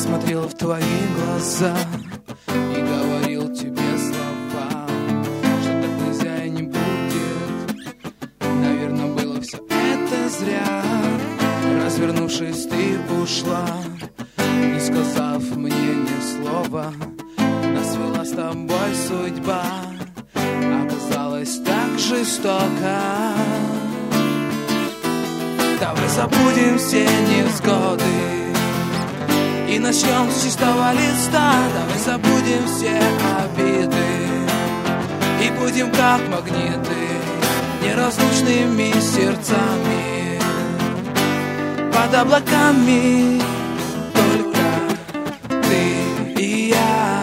смотрел в твои глаза и говорил тебе слова, что так нельзя и не будет. Наверное, было все это зря. Развернувшись, ты ушла, не сказав мне ни слова. Нас свела с тобой судьба, оказалась так жестоко. Давай забудем все невзгоды и начнем с чистого листа. Давай забудем все обиды и будем как магниты, неразлучными сердцами под облаками. Только ты и я.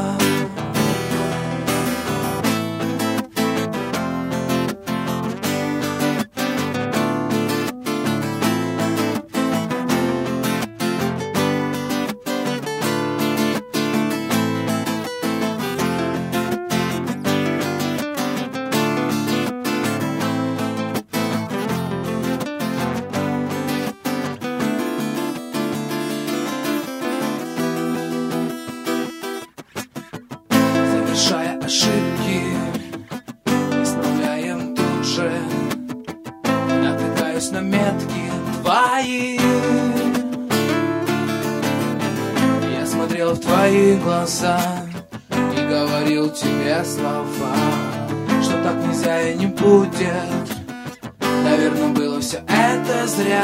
Совершая ошибки, исправляем тут же. Натыкаюсь на метки твои. Я смотрел в твои глаза и говорил тебе слова, что так нельзя и не будет. Наверное, было все это зря.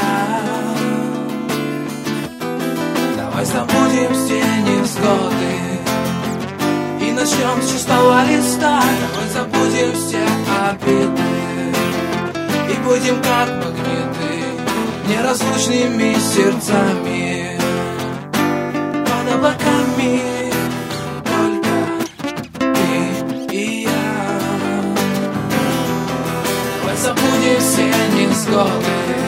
Давай забудем все невзгоды и начнем с чистого листа. Давай забудем все обиды и будем как магниты, неразлучными сердцами под облаками. Только ты и я. Давай забудем все невзгоды